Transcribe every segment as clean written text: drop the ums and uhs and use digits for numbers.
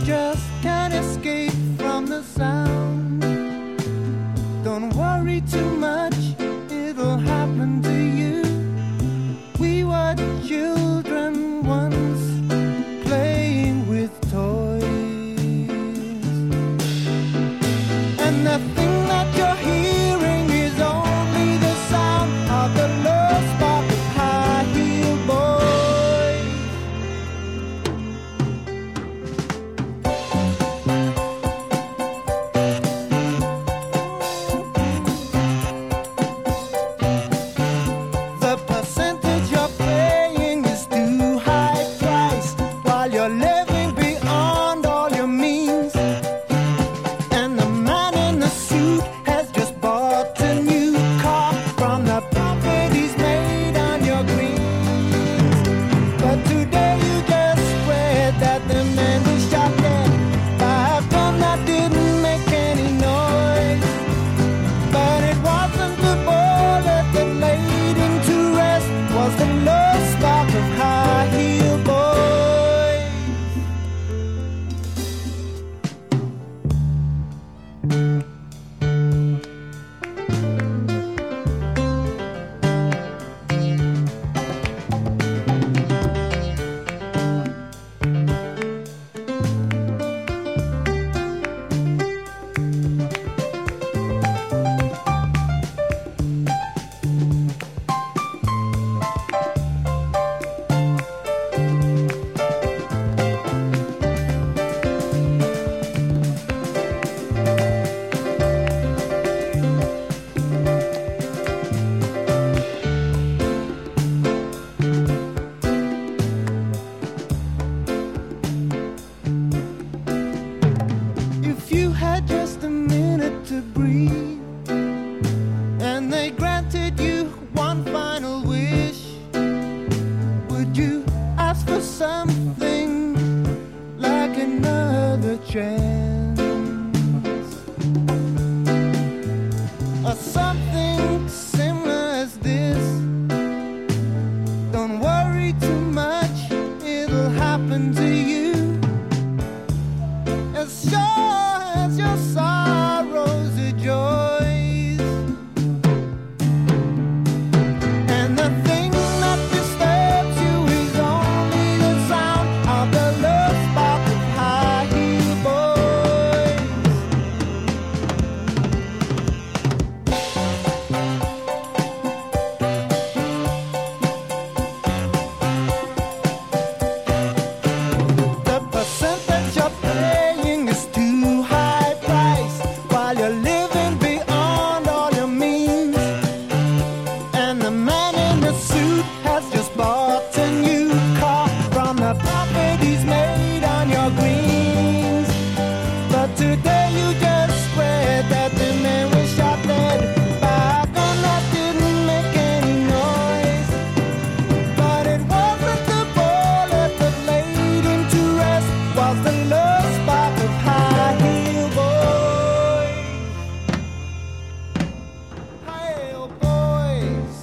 just can't escape from the sound. Don't worry too much, it'll happen to you. We were children once, playing with toys. And the thing that you're hearing is only the sound of the love spark of high heel boys. The percentage you're paying is too high price while you're living beyond all your means. And the man in the suit has just bought a new car from the profit he's made on your greens. But today you just read that the man was shot dead by a gun that didn't make any noise. But it wasn't the bullet that laid him to rest, was the love spark of high heel boys. If you had just a minute to breathe, and they granted you one final wish, would you ask for something like another chance? Or something similar as this? Don't worry too much, it'll happen to you. As sure as your sorrows are joys. And the thing that disturbs you is only the sound of the love spark of high heel boys. The percentage you're paying is too high price while you're living beyond all your means. And the man in the suit has just bought a new car from the profit he's made on your greens. But today you just read that the man was shot dead by a gun that didn't make any noise. But it wasn't the bullet that laid him to rest, was the love spark of high heel boys. High heel boys.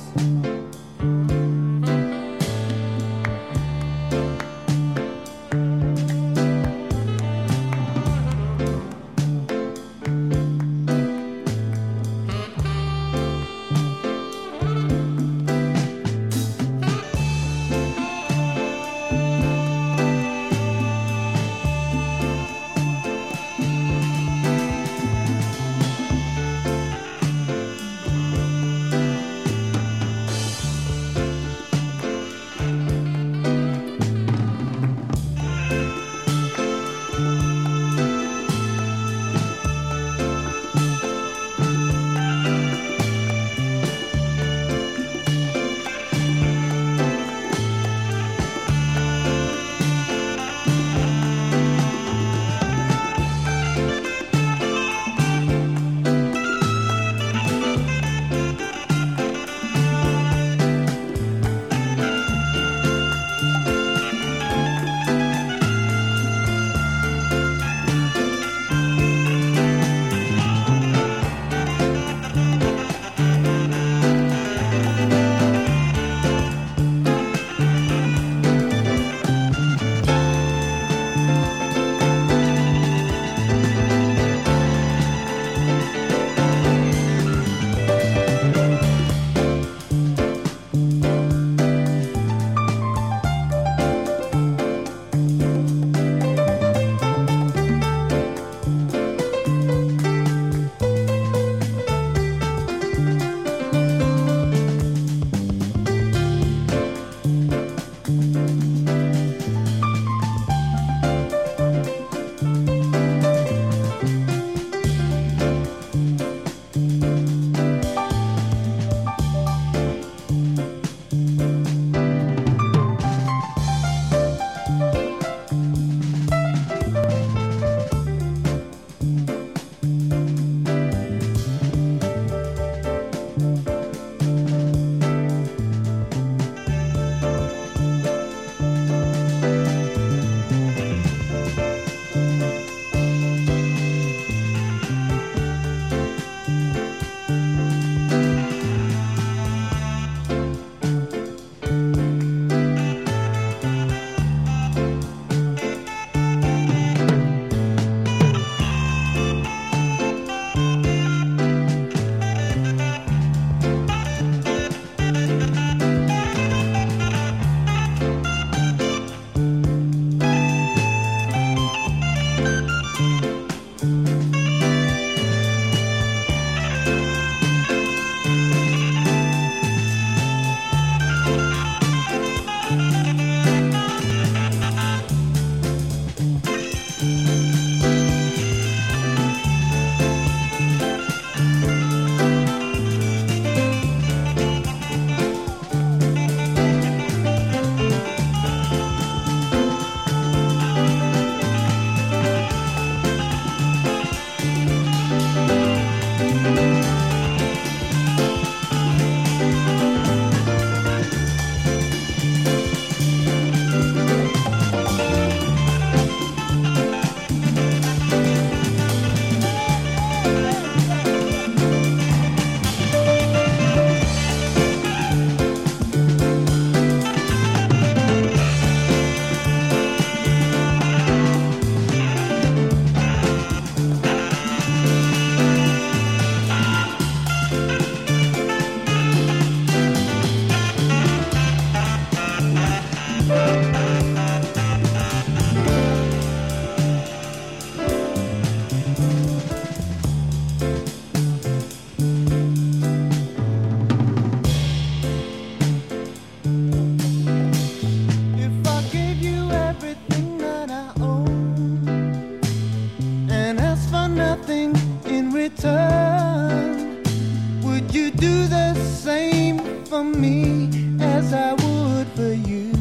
nothing in return, would you do the same for me as I would for you?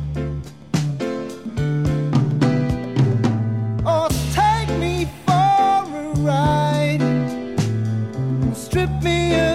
Or take me for a ride, strip me of